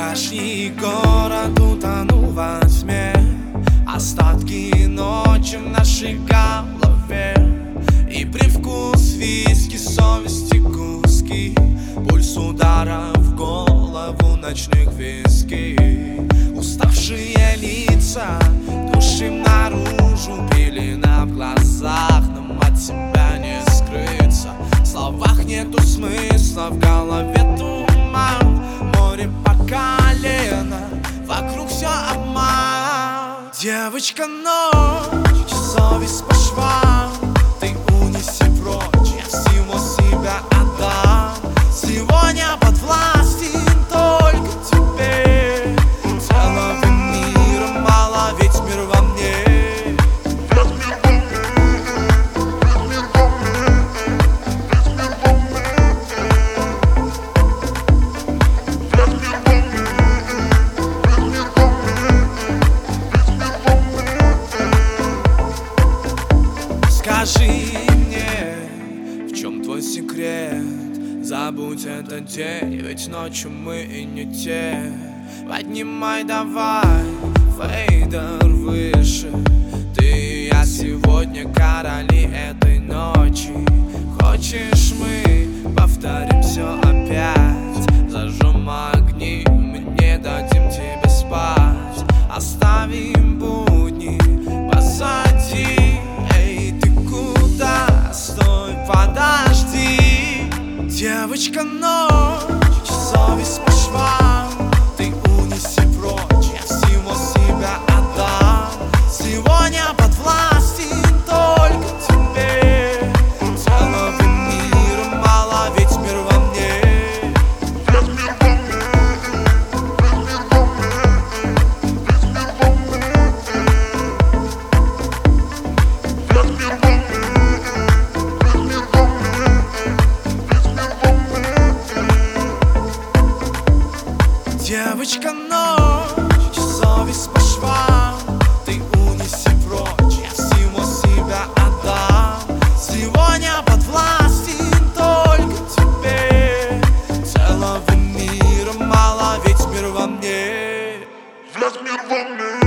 Вчерашний город утонул во тьме, остатки ночи в нашей голове. И привкус виски, совести куски, пульс удара в голову ночных виски. Уставшие лица, душим наружу, пелена в глазах, нам от себя не скрыться. В словах нету смысла, в голове туман, море по колено, вокруг все обман. Девочка, ночь, совесть по швам, ты унеси прочь, я всего себя отдам. Сегодня подвластен только тебе, целого мира мало, ведь мир во мне. Скажи мне, в чем твой секрет? Забудь этот день, ведь ночью мы и не те. Поднимай давай, фейдер выше. Ты и я сегодня короли этой ночи. Хочешь, мы повторим все опять? Зажжем огни, мы не дадим тебе спать. Оставим будни позади. Подожди, девочка, ночь, совесть по швам, ты унеси прочь, я всего себя отдам. Сегодня подвластен только тебе, целого мира мало, ведь мир во мне. Девочка, ночь, совесть по швам, ты унеси прочь, я всего себя отдам. Сегодня подвластен только тебе, целого мира мало, ведь мир во мне. Весь мир во мне.